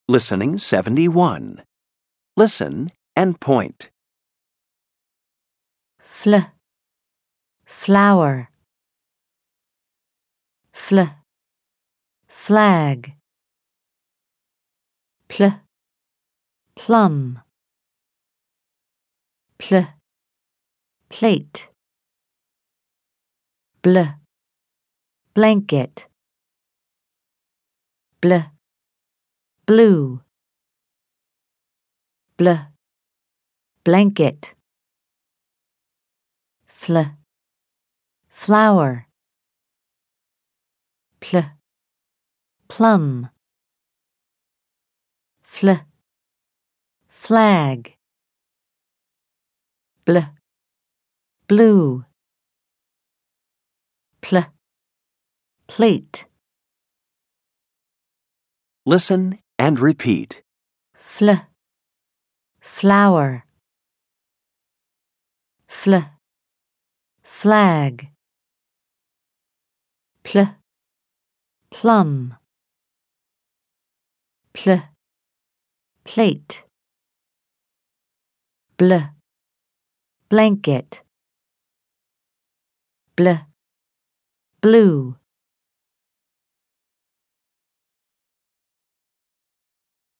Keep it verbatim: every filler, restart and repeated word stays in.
Listening seventy-one. Listen and point. Fl, flower. Fl, flag. Pl, plum. Pl, plate. Bl, blanket. Bl, blue. Bl, blanket. Fl, flower. Pl, plum. Fl, flag. Bl, blue. Pl, plate. Listen and repeat. Fl, flower. Fl, flag. Pl, plum. Pl, plate. Bl, blanket. Bl, blue.